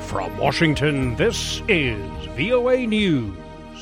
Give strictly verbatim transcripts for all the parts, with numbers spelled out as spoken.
From Washington, this is V O A News.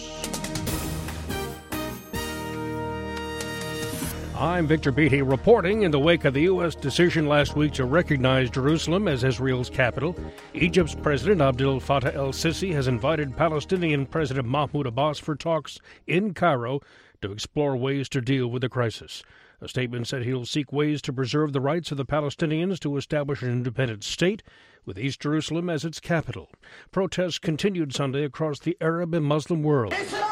I'm Victor Beatty reporting in the wake of the U S decision last week to recognize Jerusalem as Israel's capital. Egypt's President Abdel Fattah el-Sisi has invited Palestinian President Mahmoud Abbas for talks in Cairo to explore ways to deal with the crisis. A statement said he'll seek ways to preserve the rights of the Palestinians to establish an independent state with East Jerusalem as its capital. Protests continued Sunday across the Arab and Muslim world,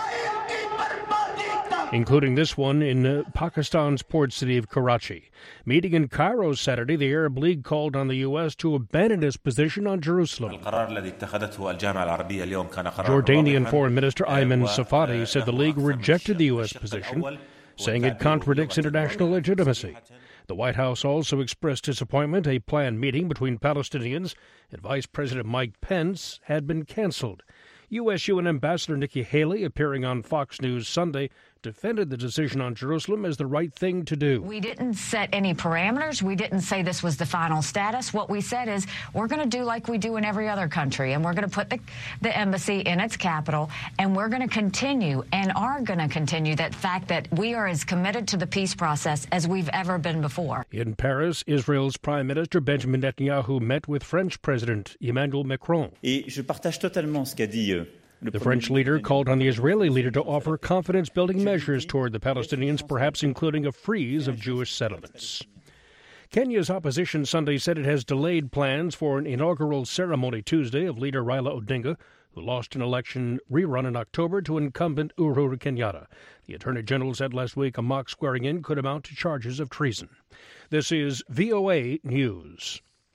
including this one in uh, Pakistan's port city of Karachi. Meeting in Cairo Saturday, the Arab League called on the U S to abandon its position on Jerusalem. Jordanian Foreign Minister Ayman Safadi said the League rejected the U S position, saying it contradicts international legitimacy. The White House also expressed disappointment a planned meeting between Palestinians and Vice President Mike Pence had been canceled. U S U N Ambassador Nikki Haley, appearing on Fox News Sunday, defended the decision on Jerusalem as the right thing to do. We didn't set any parameters. We didn't say this was the final status. What we said is we're going to do like we do in every other country, and we're going to put the, the embassy in its capital, and we're going to continue and are going to continue that fact that we are as committed to the peace process as we've ever been before. In Paris, Israel's Prime Minister Benjamin Netanyahu met with French President Emmanuel Macron. Et je partage totalement ce qu'a dit The French leader called on the Israeli leader to offer confidence-building measures toward the Palestinians, perhaps including a freeze of Jewish settlements. Kenya's opposition Sunday said it has delayed plans for an inaugural ceremony Tuesday of leader Raila Odinga, who lost an election rerun in October to incumbent Uhuru Kenyatta. The Attorney General said last week a mock swearing-in could amount to charges of treason. This is V O A News.